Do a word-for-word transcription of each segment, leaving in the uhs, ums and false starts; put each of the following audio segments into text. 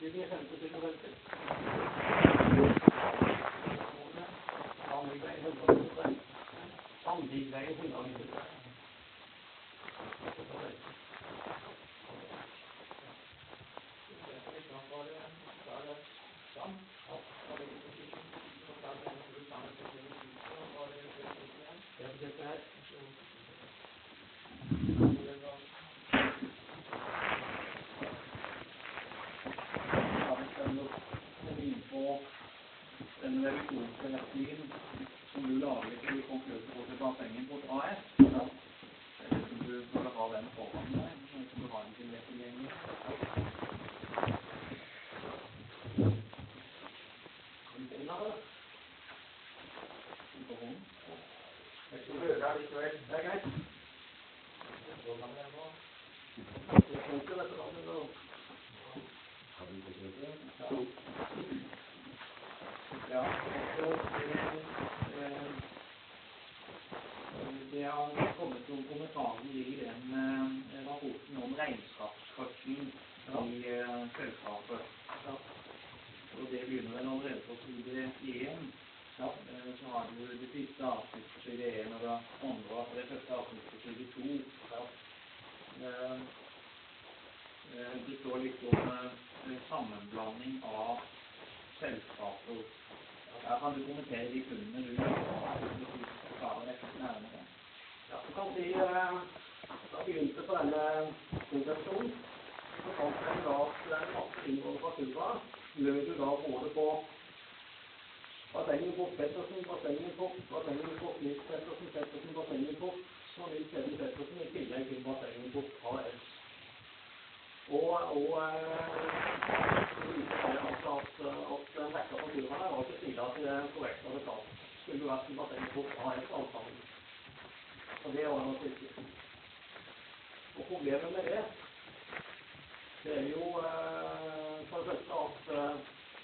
syttisju, femti, syttifem. Sandvigveien hundre og nittitre. Sandvigveien hundre og nittitre. Den revisjonsretningen som du lager til konkurser på til bassengen på A S, ja. Eller som du burde ha den foran deg, som du har en til tilgjengelig. Kan du finne det? På hånden. Jeg skal høre deg likevel. Det er greit. Så kan jeg nå. Jeg får ikke dette da, men da. Kan du ikke det? Ja. Ja, det har kommet noen kommentarer i den rapporten om regnskapskorten i selskapet. Og det begynner vel allerede på side én. Så har du det siste avsnitt på side én og det andre og det første avsnitt på side to. Det står litt om sammenblanding av selskaper. Ja, kan du kommentere de funnene du klarer dette nærmere? Ja, du kan si, da begynte på denne konvensjonen, så fant jeg da at det er en masse inngående faktura, lød du da både på Bassengen på Pettersen, Bassengen på, Bassengen på Nils Pettersen, Pettersen, Bassengen på, og Nils Pettersen i tillegg til Bassengen på A S. Og, og det viser seg altså at, at den rekka fakturene her var ikke sida til det korrekte betalt. Skulle jo vært bassenget på A S alt sammen. Og det var nok riktig. Og problemet med det, det er jo for det første at,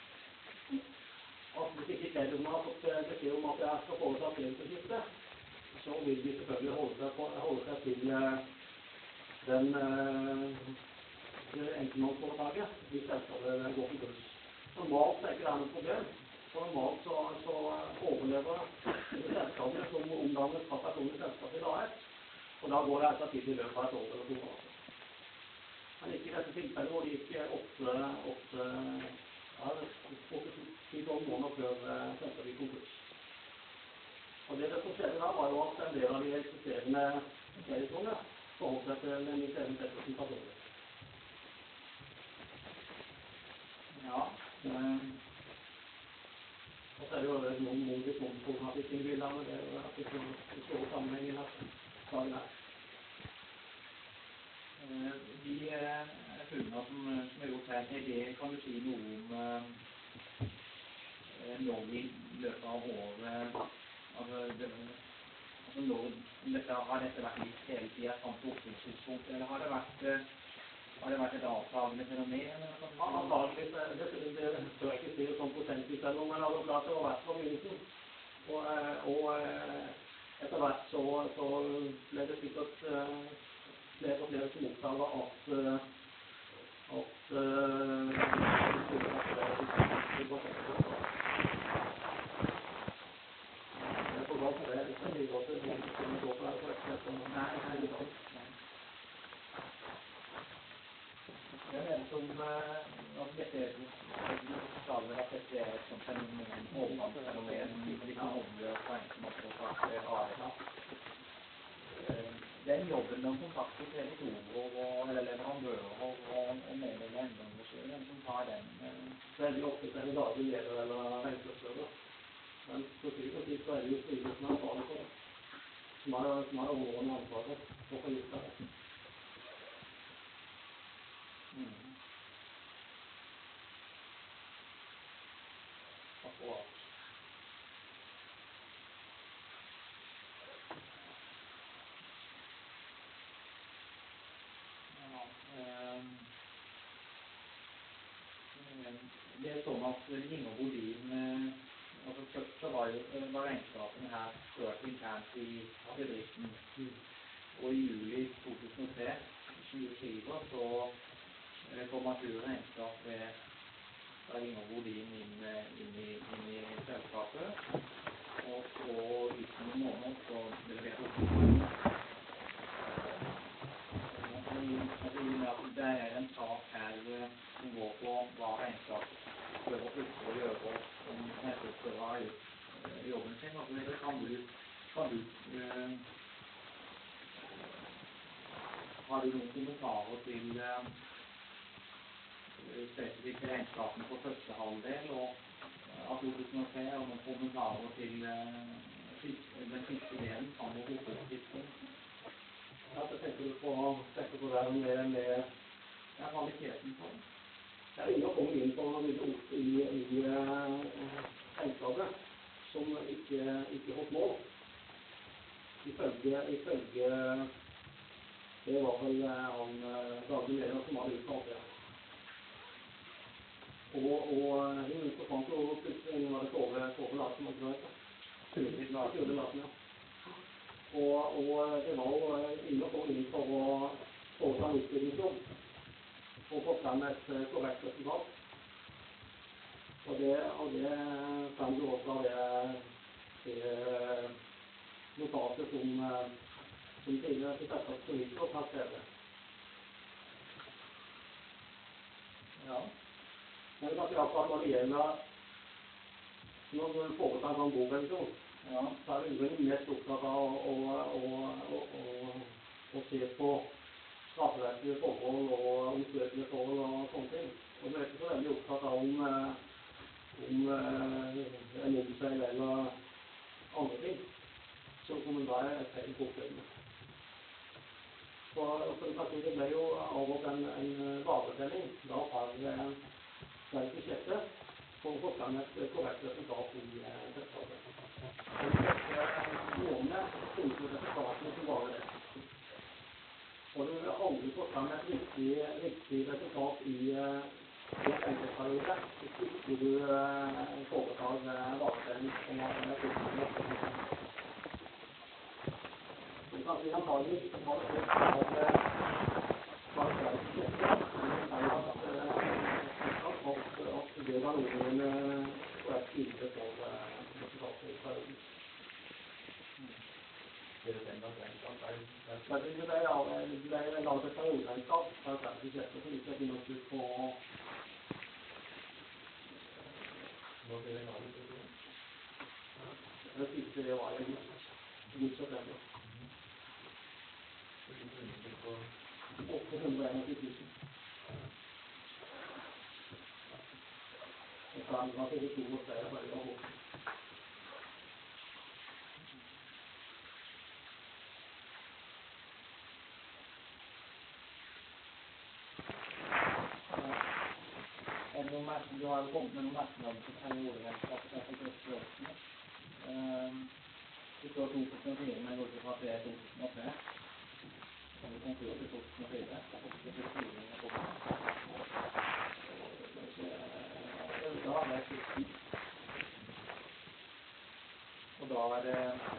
at hvis ikke kreditene har fått beskjed om at jeg skal foreta kreditskifte, så vil de selvfølgelig holde seg, på, holde seg til den enkeltmannsforetaket hvis selskapet går på kurs. Normalt er ikke det noe problem. For normalt så, så overlever selskapet som omdannet fra personlig selskap til A S, og da går det etter tid i løpet av et år eller to år. Men ikke i dette tilfellet hvor det gikk åtte, åtte, ja, ti-tolv måneder før selskapet gikk konkurs. Og det som skjedde da var jo at en del av de eksisterende kreditorene forholdt seg til den i stedet Pettersen personlig. Ja, um, og så er det jo noen modig problematikk i bildene, men det er jo at det er store sammenhenger her, saken her. Uh, de uh, funnene som, som er gjort her, er det, kan du si noe om uh, når vi løpet av året, altså, det, altså når dette, har dette vært litt hele tiden fram til oppfølgingstidspunkt, eller har det vært uh, Har det vært et avtagende fenomen? Ja, avtageligvis, det, det, det tør jeg ikke si sånn prosentvis eller noe, men det hadde klart det var vært fra begynnelsen. Og, og etter hvert så, så ble det sikkert flere og flere som oppdaget at at jeg får gå på det, hvis jeg blir godt til å gå på det, for eksempel. Nei, nei, det er sant. Jeg mener som at dette er at dette er et sånt fenomen, overgangsfenomen, vi kan omgjøre på en måte for at A S. Den jobben de kontakter kreditorer eller leverandører og mener endringer, hvem som tar den? Veldig ofte er det daglig leder eller regnskapsfører. Men på syvende og sist så er det jo styrelsen ansvarlig for det, som har overordnet ansvaret for å få gjort det. Mm. Akkurat. Ja, um, det er sånn at Inge Bolin, altså først så var jo var regnskapene her ført internt i bedriften, mm. og i juli to tusen og tre, tjuefire, så kom Arthur regnskap ved da Inger Bodin inn, inn, i, inn i selskapet, og så uten noen måneder så ble det levert opp. Det er en sak her som går på hva regnskapet prøver å slutte å gjøre som nettutfører har gjort jobben sin. Og så kan du, kan du uh, har du noen kommentarer til uh, spesifikke regnskapene på første halvdel og uh, av to tusen og tre, og noen kommentarer til uh, den siste delen kan du hovedtidspunkt? Ja, så tenker du på, tenker på det med, med ja, kvaliteten på det. Det er ingen å komme inn på noe ord i, i regnskapet som ikke, ikke holdt mål. Ifølge, ifølge, det var vel han daglig leder som hadde uttalt det. Og, og hun forsvant jo plutselig, hun var det Tove, Tove Larsen, man tror jeg. Tove Larsen, ja. Og, og det var jo ingen å komme inn for å foreta en utbyggingsjobb og få frem et korrekt resultat. Og det, og det frem jo også av det, det notatet som, som tidligere til selskapet som gikk opp har skrevet. Ja. Men kanskje akkurat når det gjelder når du foretar en sånn bokrevisjon, ja, så er det jo mest opptatt av å, å, å, å, å se på strafferettslige forhold og omstøtelige forhold og sånne ting. Og du er ikke så veldig opptatt av om, om en omseil eller andre ting, så kommer det da et feil påfølgende. For, for det kanskje det ble jo avholdt en, en varetelling, da har det ikke skjedd det, for å få frem et korrekt resultat i selskapet. Og de første månedene finnes resultatene som bare det. Og du vil aldri få frem et riktig, riktig resultat i en enkeltperiode hvis ikke du foretar varetelling som har tilfellet. Så kanskje vi antagelig ikke har det helt av kvalitetsbudsjettet, men at det var noen korrekt bilde for resultatet i perioden. Det er det enda regnskap. Det ble laget et perioderegnskap for et budsjettet som ikke er finnet ut på hva blir det laget for det? Det siste det var i august september. åtte hundre og en tusen. Og så var det to og tre bare i år. Du har kommet med noen merknader til perioderegnskapet etter første årene. Det står to tusen og fire, men går ikke fra tre to tusen og tre. Og det konkurs i to tusen og fire. Det er styringen på det. Da er det slutten. Og da er det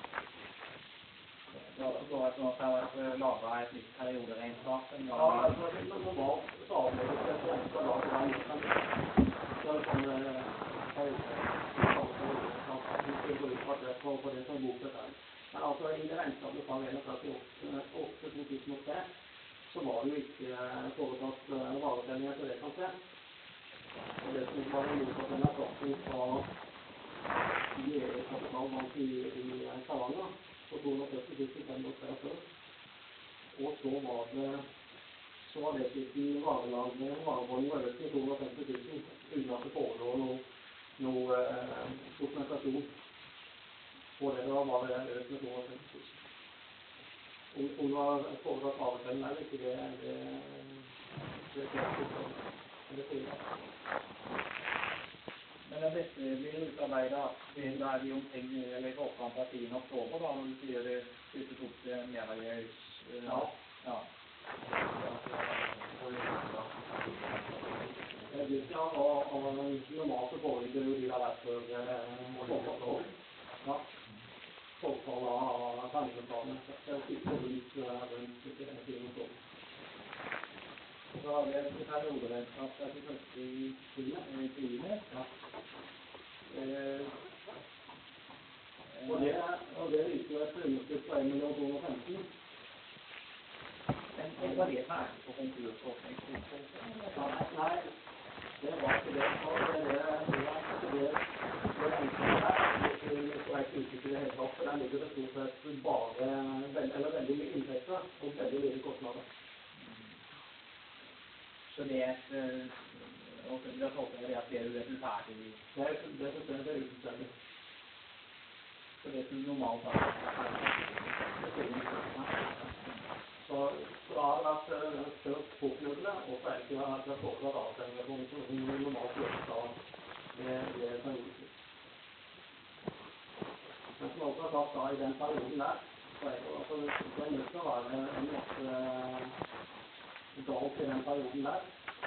da er det sånn at det har vært laget et nytt perioderegnskap. Ja, altså, det er normalt så avlegges det til å lage det nytt. Det er sånn på det som er bokført her. Men altså i det regnskapet fra åtte to tusen og tre så var det jo ikke foretatt varetellinger til det kan se. Og det som var en motsatt erstatning fra I E Kapitalbank i, i Stavanger på to hundre og førti tusen fem hundre og trettini. Og så var det så var det slik i varelagene, varebånden var økt med to hundre og femti tusen, uten at det forelå noe, noe eh, dokumentasjon på det. Da var det økt med to hundre og femti tusen. Om, om det var foretatt varetelling eller ikke, det det det det det det Men dette blir utarbeidet, det er de omkring, eller i forkant av tiende oktober, da, når du sier det flyttet opp til Merøyhus. Ja. Ja. Ja, og, og normalt foreligger jo de har vært for ja, forfall av tegneplaner. Det er sikkert litt rundt tiende oktober. Så har vi et perioderegnskap der til første i tiende. Ja. Eh, og, det, og det viser jo et underskudd på en million to hundre og femten. Men var det ferdig på konkursåpning? Nei, det var ikke det. Og det er det, det er ikke det, det regnskapet her. Det er ikke vei til utvikling i hele tatt, for der ligger det stort sett bare, eller veldig mye inntekter og veldig mye kostnader. Så det er et, og det er tolket det at det er resultatet i... Det er det systemet, det er ufullstendig. Så det som normalt er ferdig. Så, så har det vært størst påknødende, og så er det ikke at det har foreslått avstemninger som normalt gjøres da med perioden. Men som også har sagt da i den perioden der, så er det altså, det er nødt til å være en masse galt i den perioden der.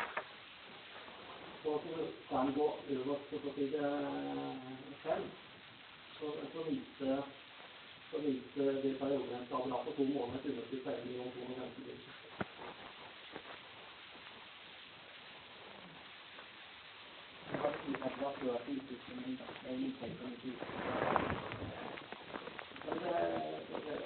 Så kan gå øverst på side fem, så, så viser så viser det perioderegnskapet da på to måneder til underskudd på en million to hundre og femti tusen. Hva betyr det at det var før utviklingen av inntektene til Men det er...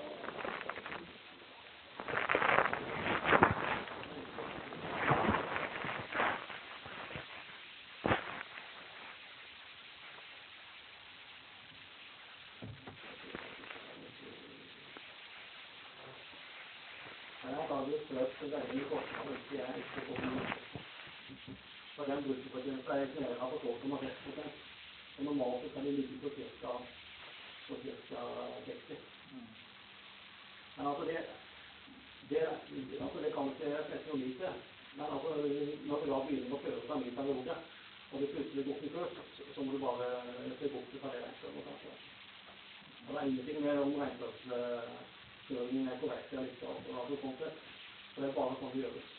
Det er veldig kostnader, det er ikke så mye. For den bruttoprosenten er nede på tolv komma seks prosent. Og normalt kan de ligge på cirka seksti. Men altså det, det, altså det kan ikke sette noe lik det. Men altså når du da begynner å føre fra min periode, og det plutselig går til kurs, så må du bare se bort til det regnskapet. Og det er ingenting med om regnskapsføringen er korrekt eller ikke, altså sånn sett. Så det er bare sånn det gjøres.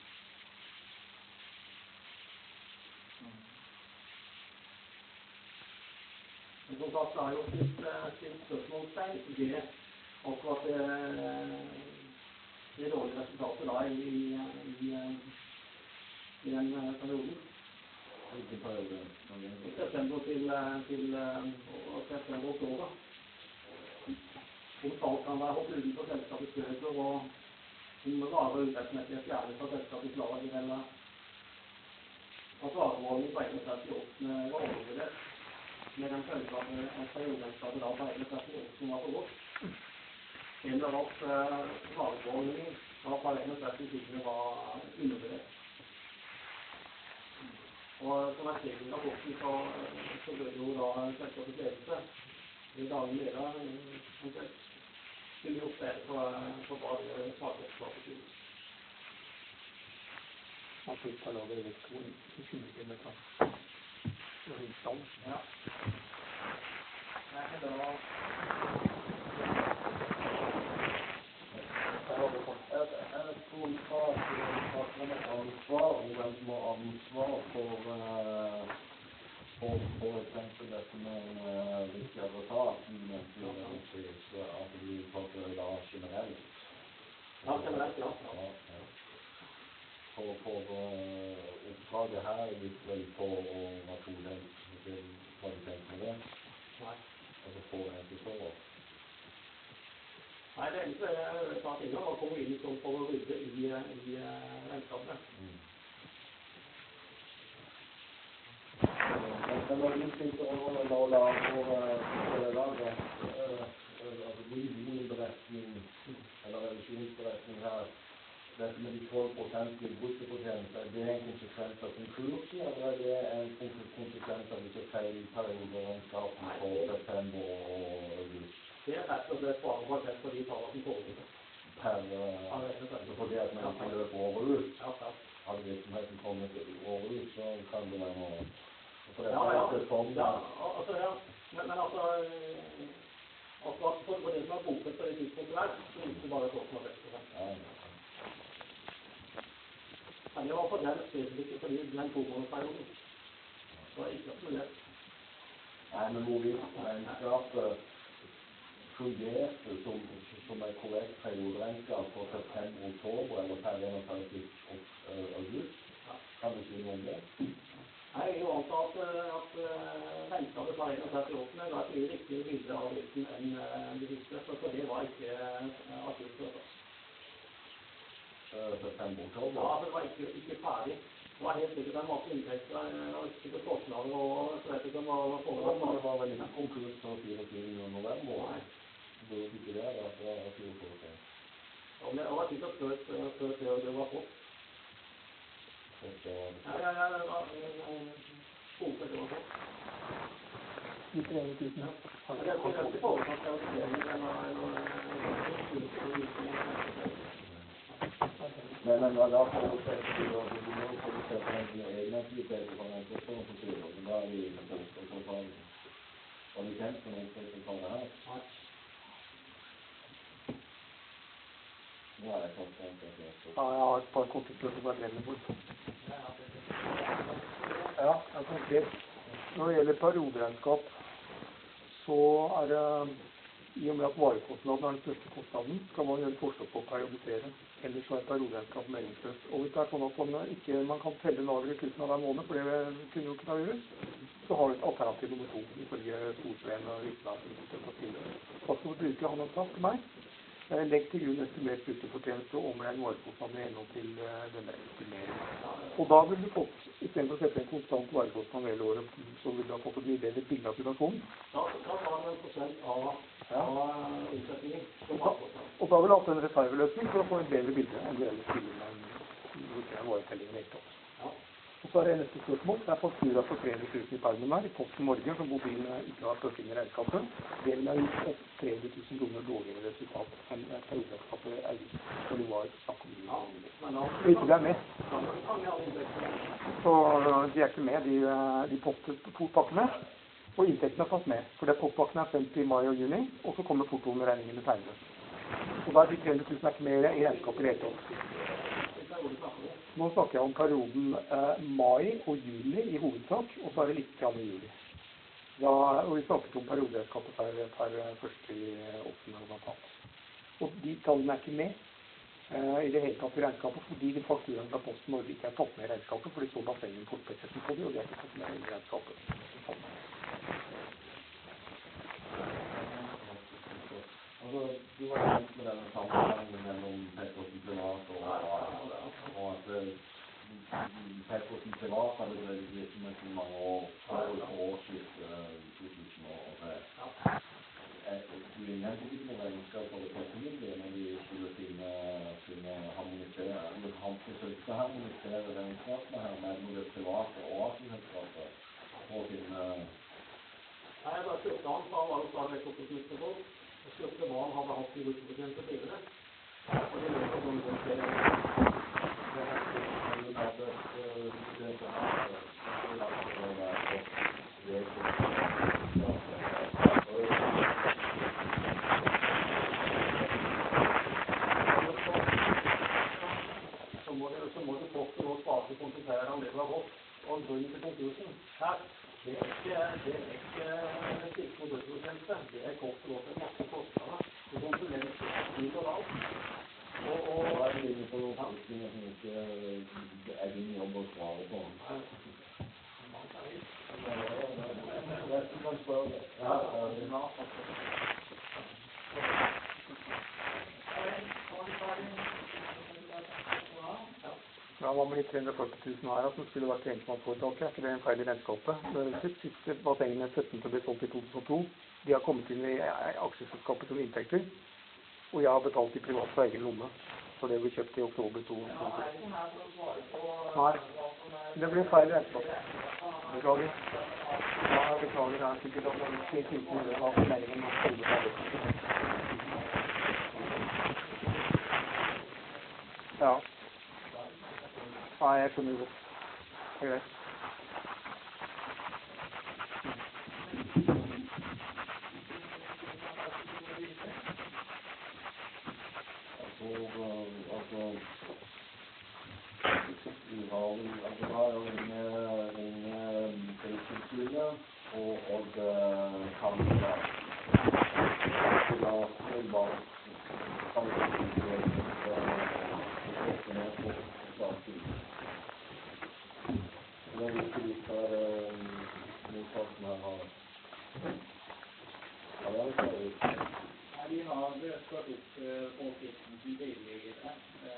Men som sagt, det har jo stilt, stilt spørsmålstegn ved akkurat det, det dårlige resultatet da i, i, i den perioden. Hvilken periode? I september til, til september-oktober. Om salg kan være holdt utenfor selskapets bøker og om rare urettmessige fjernet fra selskapets lager, eller at varemålene på enogtretti var overvurdert, med den følge av at perioderegnskapet da på enogtretti som var for godt, eller at varemålene da på enogtretti tingene var undervurdert. Og som jeg ser i rapporten, så, så bør jo da selskapets ledelse i dagen leder skulle gjort det for, for hva det smakselskapet skyldes. Man flyttar då över två tjugo med kan. Och instånd. Ja. Nei, men da... Er det kommentar til ansvar, og hvem som har ansvar for, for, for eksempel dette med Riksadvokaten, at vi tatt det da generelt? Ja, generelt, ja. Ja, ja. For, for uh, oppdraget her gikk vel på å være todelt, hva du tenker med det? Nei. Altså få en til så. Nei, det eneste jeg tatt innom var å komme inn sånn for å rydde i, i regnskapet. Mm. Men når du sitter og nå la for laget, altså volumberetning, eller revisjonsberetning her, dette med de tolv prosent i bruttoprosent, er det en konsekvens av konkursen, eller er det en konsekvens av disse feilperioderegnskapene på september og august? Det er rett og slett bare basert på de tallene som foreligger. Per, altså fordi at man ikke løper over ut. Ja, ja. Hadde virksomheten kommet over ut, så kan det være noe. For det Ja, ja. er sånn, Ja, altså, ja. Men, men altså, akkurat for, for det som er bokført på det tidspunktet der, så viser det bare tolv komma seks prosent. ja, ja. Men det var på den spesifikke fordi den to-månedersperioden. Så det er ikke så lett. Nei, men hvorvidt regnskapet fungerte som, som en korrekt perioderegnskap for september, oktober eller per enogtredivte august. Kan du si noe om det? Nei, jeg vil anta at, at regnskapet fra enogtredivte ga et mye riktigere bilde av driften enn det siste, for det var ikke akkurat for oss. September, oktober? Ja, det var ikke, ikke ferdig. Det var helt sikkert en masse inntekter, og sikkert kostnader, og så vet jeg ikke om det var forhold. Men det var vel ikke konkurs på fireogtyvende november? Nei. Det var ikke det, da? Det var fireogtyvende. Ja, men det var sikkert før det var fått. Ja, ja, ja, det var skoler det var fått. I trehundre tusen. Ja, det er ikke foretatt av regjeringen, det var noe... Men, men da får du se til å få se på den egne aktiviteter på den første siden, men da er vi i første kvartal. Har du kjent på noen første kvartal her? Nei. Nå er jeg sånn kjent at jeg står. Ja, jeg har et par konflikter som bare renner bort. Ja, jeg tenker, når det gjelder perioderegnskap, så er det, i og med at varekostnaden er den største kostnaden, skal man gjøre forsøk på å periodisere. Ellers så er perioderegnskap meningsløst. Og hvis det er sånn at man ikke man kan telle lagre kutten av hver måned, for det kunne jo ikke da gjøre, så har du et alternativ nummer to, ifølge Storsveen og Rikland. Hva skal du bruke? Han har sagt til meg, legg til grunn estimert bruttofortjeneste og omregn varekostnaden i henhold til denne estimeringen. Og da vil du fått, i stedet for å sette en konstant varekostnad hele året, så vil du ha fått et mye bedre bilde av situasjonen. Da var det en prosent av utsettingen som varekostnad. Og da vil du ha hatt en reserveløsning for å få et bedre bilde enn du ellers skulle med en varetellingen helt opp. Og så er det neste spørsmål. Det er faktura for tre hundre tusen i permen her, i Posten Norge, som mobilen ikke har ført inn i regnskapet. Det vil ha gjort et tre hundre tusen kroner dårligere resultat enn perioderegnskapet er gitt, for det var snakk om mye. Og ikke det er med. Så de er ikke med, de, de postpakkene. Og inntektene er tatt med, for det postpakkene er sendt i mai og juni, og så kommer portoen med regningen med tegnet. Og da er de tre hundre tusen er ikke med i regnskapet i hele tatt. Nå snakker jeg om perioden eh, mai og juli i hovedsak, og så er det litt grann i juli. Da, og vi snakket om perioderegnskapet per, per første i åttende blant annet. Og de tallene er ikke med eh, i det hele tatt i regnskapet, fordi de fakturaene fra Posten Norge ikke er tatt med i regnskapet, for de så bassengen på spesielt på det, og de er ikke tatt med i regnskapet. Altså, du var kjent med denne sammenhengen mellom Pettersen Privat og, og at Pettersen Privat hadde drevet virksomhet i mange år før årsskiftet to tusen og tre. Du innhentet ikke noe regnskap for det personlige når vi skulle finne, finne harmonisere, eller han forsøkte å harmonisere regnskapene her mellom det private og aksjeselskapet for å finne... Nei, jeg bare kjøpte han, for han var jo stadig vekk oppe på slutten. Jeg kjøpte hva han hadde hatt i bruttofortjeneste tidligere. Og det løper sånn rundt flere år. Det er jo at det er så her, det er at det er så må du poste noe sparte og konsentrere om det du har gått, og grunnen til konkursen her. Det er ikke, det er ikke sikkert bruttofortjeneste, det er kort og godt en masse kostnader. Det konsulenser, tid og alt. Og, og da er det inne på noen tanker som ikke er din jobb å svare på. Ja, Ja, hva med de tre hundre og førti tusen her, som skulle vært enkeltmannsforetaket? Er ikke det en feil i regnskapet? Det siste bassengene sytten til å bli solgt i to tusen og to. De har kommet inn i aksjeselskapet som inntekter, og jeg har betalt i privat for egen lomme, for det ble kjøpt i oktober to tusen og to. Nei, det blir feil i regnskapet. Beklager. Ja, jeg beklager, det er sikkert at det er ikke tilfelle det var meningen å holde seg det. Ja. Nei, jeg skjønner godt. Det er greit. Altså, vi har jo inne Tilsynet og Odd Kammerstad. ikke litt her mottakten her har. Ja, det er det. Nei, vi har ført opp påsikten til tidligere.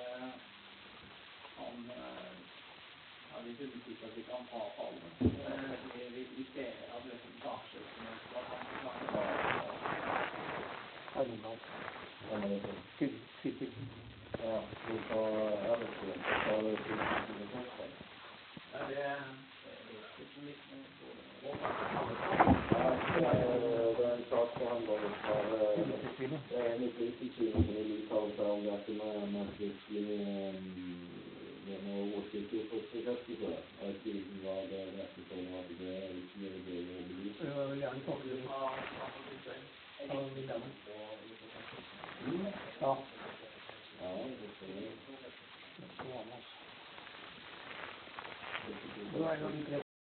Han har litt undersøkt at vi kan ha fallet. Vi ser at resultatet som er klart. Er det noe? Ja, men det er sånn. Fyll, fyll, fyll. Ja, vi tar arbeidsskolen. Så tar vi til det første. Ja, det er liksom litt Ja, det er en saksbehandler som har mitt yrkessynet som vil uttale seg om dette med menneskelig med noe åsikker på prosjektet før. Jeg vet ikke hva det er rett og slett at det er ikke mye gøy å belyse. Jeg vil gjerne ta det. Ja, det vil gjerne. Ja. Ja, det skal vi. Da er det tre